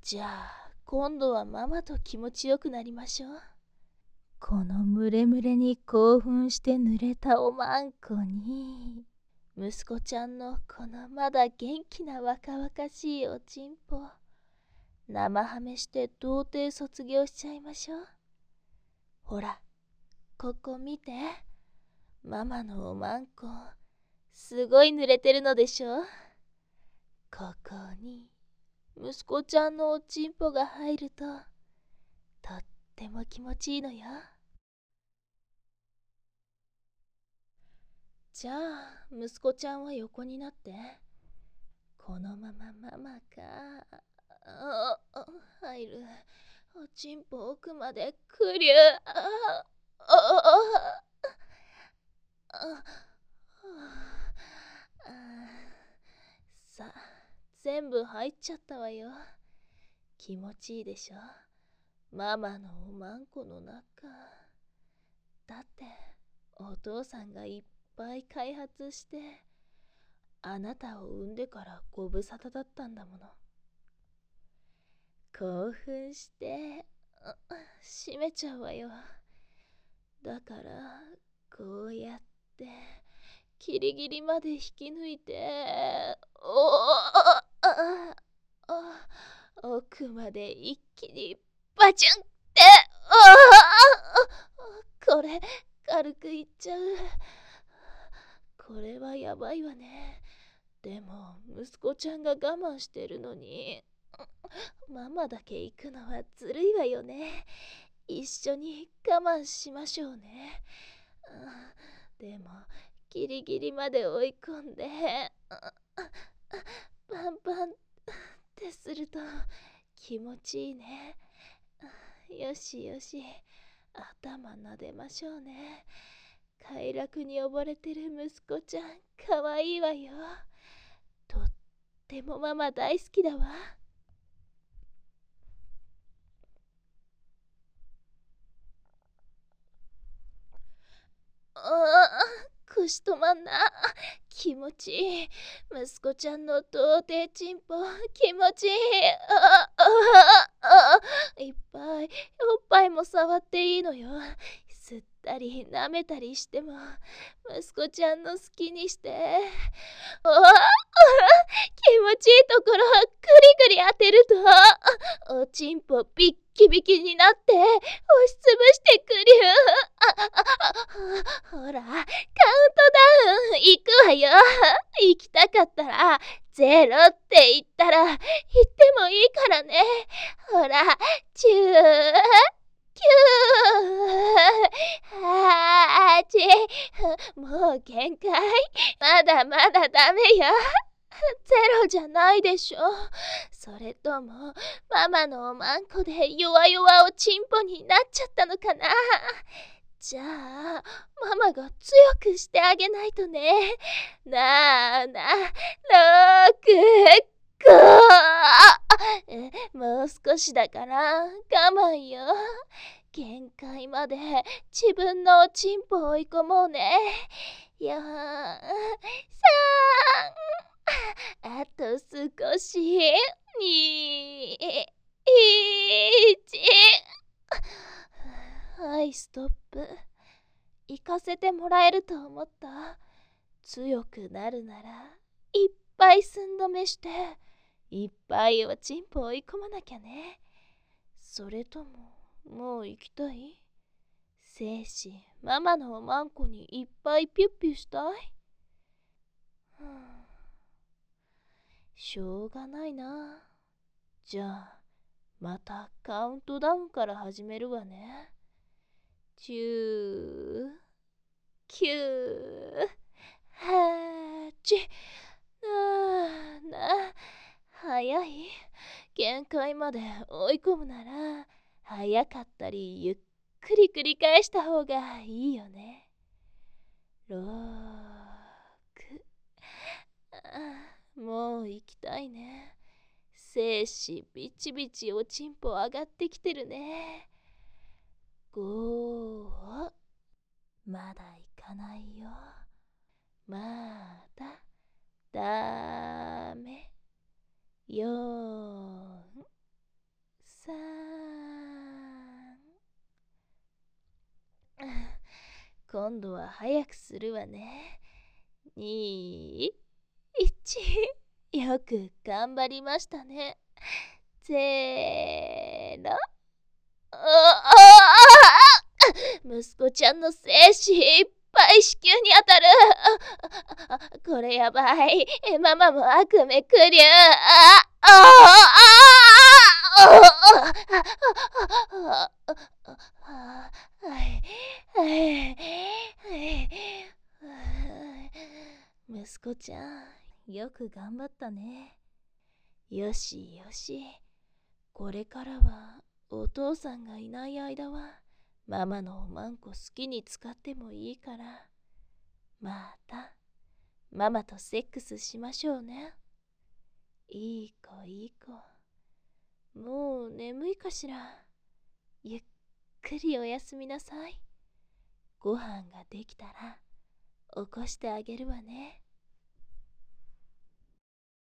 じゃあ今度はママと気持ちよくなりましょう。このムレムレに興奮して濡れたおまんこに、息子ちゃんのこのまだ元気な若々しいおちんぽ、生ハメして童貞卒業しちゃいましょう。ほら、ここ見て。ママのおまんこ、すごい濡れてるのでしょ。ここに息子ちゃんのおちんぽが入ると、とっても気持ちいいのよ。じゃあ息子ちゃんは横になって。このままママが入る。おちんぽ奥までくりゅさあ、全部入っちゃったわよ。気持ちいいでしょ。ママのおまんこの中。だってお父さんがいっぱい開発してあなたを産んでからご無沙汰だったんだもの。興奮して閉めちゃうわよ。だからこうやってギリギリまで引き抜いて奥まで一気にバチュンって。これ軽くいっちゃう。これはやばいわね。でも息子ちゃんが我慢してるのにママだけ行くのはずるいわよね。一緒に我慢しましょうね。でもギリギリまで追い込んでパンパンってすると気持ちいいね。よしよし、頭撫でましょうね。快楽に溺れてる息子ちゃん、かわいいわよ。とってもママ大好きだわ。腰止まんな。気持ちいい。息子ちゃんの童貞ちんぽ、気持ちいい。いっぱいおっぱいも触っていいのよ。吸ったり舐めたりしても息子ちゃんの好きにして。気持ちいいところクリクリ当てるとおちんぽビッキビキになって押しつぶしてくりゅほら、カウントダウン行くわよ。行きたかったらゼロって言ったら行ってもいいからね。ほら、チューキュー8。もう限界。まだまだダメよ。ゼロじゃないでしょ。それともママのおまんこで弱々おちんぽになっちゃったのかな。じゃあママが強くしてあげないとね。7、6、5。もう少しだから我慢よ。限界まで自分のおちんぽ追い込もうね。4、3。あと少し。2、1。はい、ストップ。行かせてもらえると思った。強くなるならいっぱい寸止めしていっぱいおちんぽ追い込まなきゃね。それとももう行きたい？精子ママのおまんこにいっぱいピュッピュしたい？しょうがないな。じゃあまたカウントダウンから始めるわね。10、9、8。早い。限界まで追い込むなら早かったりゆっくり繰り返した方がいいよね。6。もう行きたいね。精子ビチビチおちんぽ上がってきてるね。5。まだ行かないよ。まだダメ。4。 今度は早くするわね。2、1。よく頑張りましたね。せーの。息子ちゃんの精子いっぱい子宮に当たる。これやばい。ママも悪夢くりゅう。息子ちゃん、よく頑張ったね。よしよし。これからはお父さんがいない間はママのおまんこ好きに使ってもいいから、またママとセックスしましょうね。いい子いい子。もう眠いかしら。ゆっくりおやすみなさい。ご飯ができたら起こしてあげるわね。